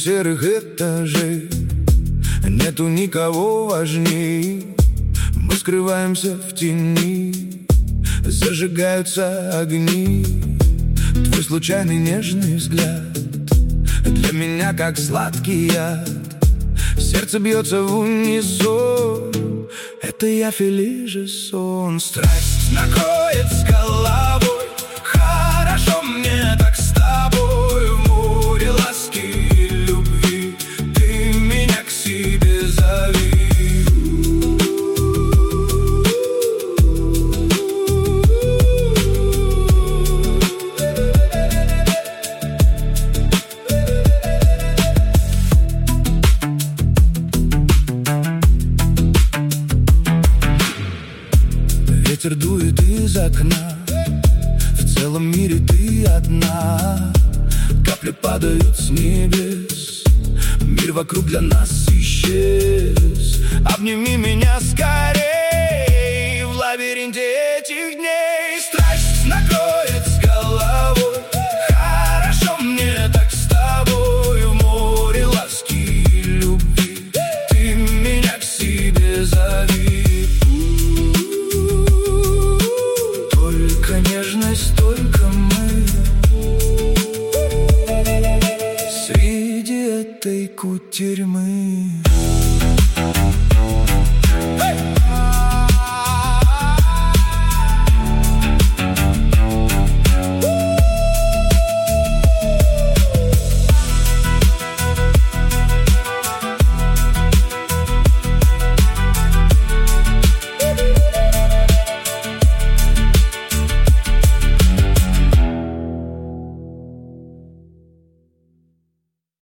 серых этажей нету никого важней. Мы скрываемся в тени, зажигаются огни. Твой случайный нежный взгляд для меня как сладкий яд. Сердце бьется в унисон, это я Фелиже сон. Страсть накроет с головой, хорошо мне так с тобой. В море ласки и любви ты меня к себе зови. Ветер дует из окна, в целом мире ты одна. Капли падают с небес, мир вокруг для нас исчез. Обними меня скорей в лабиринте этих дней. Страсть накроет с головой, хорошо мне так с тобой. В море ласки и любви ты меня к себе зови. Нежность, только мы среди этой кутерьмы.